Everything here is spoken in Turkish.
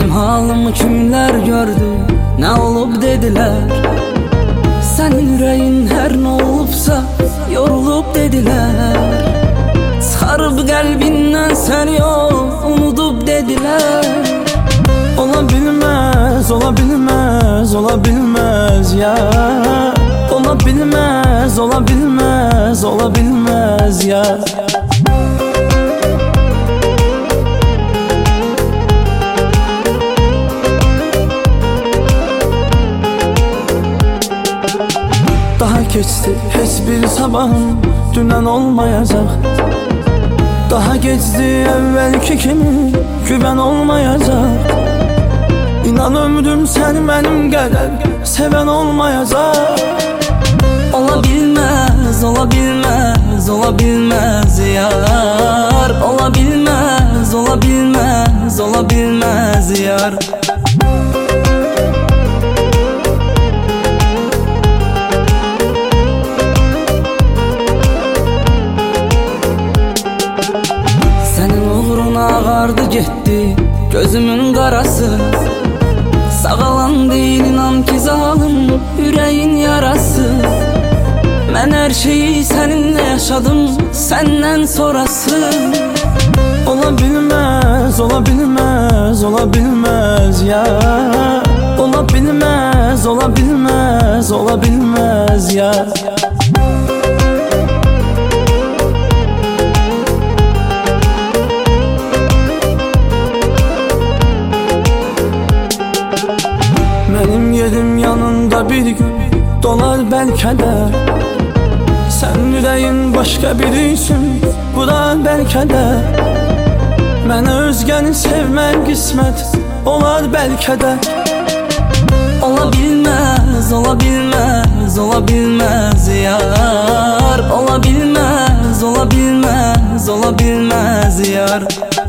Benim halımı kimler gördü, ne olup dediler. Senin yüreğin her ne olupsa yorulup dediler. Sarıp kalbinden sen yok unutup dediler. Olabilmez, olabilmez, olabilmez ya. Olabilmez, olabilmez, olabilmez ya. Daha geçti hiçbir sabahım dünen olmayacak. Daha geçti evvelki kimi güven olmayacak. İnan ömrüm sen benim kadar seven olmayacak. Olabilmez, olabilmez, olabilmez yar. Olabilmez, olabilmez, olabilmez yar. Senin uğruna ağardı gitti gözümün qarası. Sağalan değil inan ki zalim yüreğin yarası. Ben her şeyi seninle yaşadım senden sonrası. Olabilmez, olabilmez, olabilmez ya. Olabilmez, olabilmez, olabilmez ya. Benim yerim yanında bir gün dolar belki de. Sen yüreğin başka birisin, bu da belki de. Mənə özgəni sevmək qismət olar bəlkə də. Olabilmez, olabilmez, olabilmez yar. Olabilmez, olabilmez, olabilmez yar.